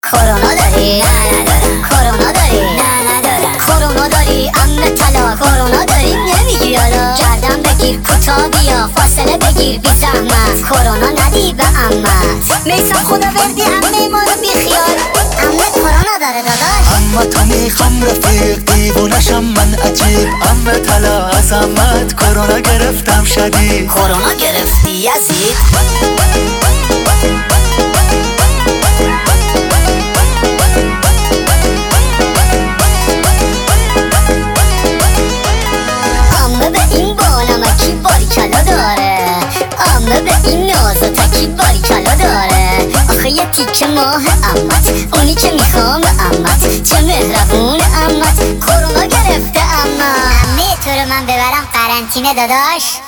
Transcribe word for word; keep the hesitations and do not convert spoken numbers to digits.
کرونا داری؟ نه ندارم. کرونا داری؟ نه ندارم. کرونا داری عمه طلا؟ کرونا داری نمیگی حالا؟ گردن بگیر کوتاه بیا فاصله بگیر بی زحمت، کرونا ندی به عمت. میسم خدا وردی عمه ما رو بی خیال، عمه کرونا داره داداش. اما تا میخوام رفیق دیوونشم من عجیب، عمه طلا از عمت کرونا گرفتم شدید. کرونا گرفتی یزید؟ عمه به این بانمکی باریکلا داره، عمه به این ناز و تکی باریکلا داره. آخه یه تیکه ماه عمت، اونی که میخوام عمت، چه مهربون عمت، کرونا گرفته عمت. عمه تو رو من ببرم قرنطینه داداش؟